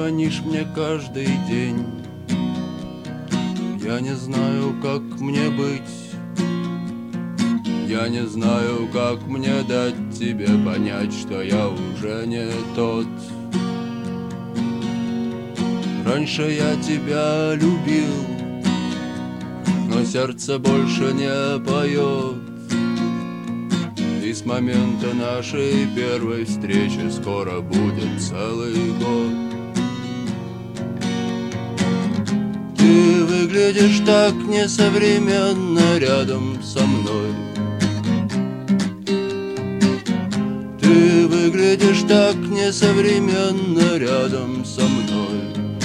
звонишь мне каждый день. Я не знаю, как мне быть. Я не знаю, как мне дать тебе понять, что я уже не тот. Раньше я тебя любил, но сердце больше не поет. И с момента нашей первой встречи скоро будет целый год. Ты выглядишь так несовременно рядом со мной. Ты выглядишь так несовременно рядом со мной.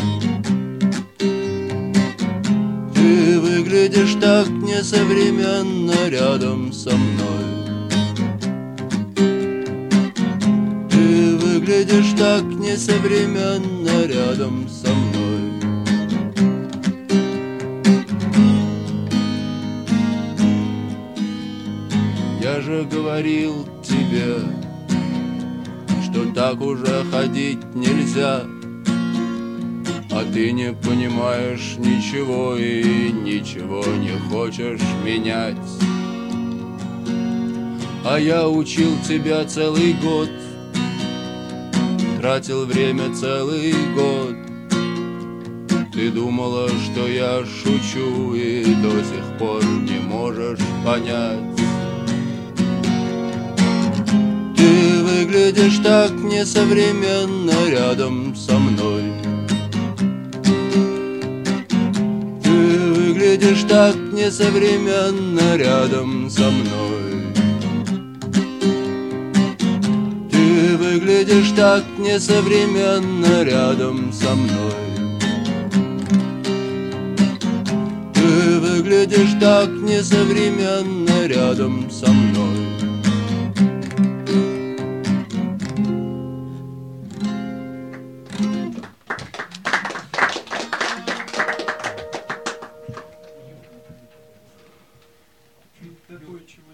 Ты выглядишь так несовременно рядом со мной. Ты выглядишь так несовременно рядом со мной. Я же говорил тебе, что так уже ходить нельзя, а ты не понимаешь ничего и ничего не хочешь менять. А я учил тебя целый год, тратил время целый год. Ты думала, что я шучу, и до сих пор не можешь понять. Ты выглядишь так несовременно рядом со мной. Ты выглядишь так несовременно рядом со мной. Ты выглядишь так несовременно рядом со мной. Ты выглядишь так несовременно рядом со мной. Такой чего.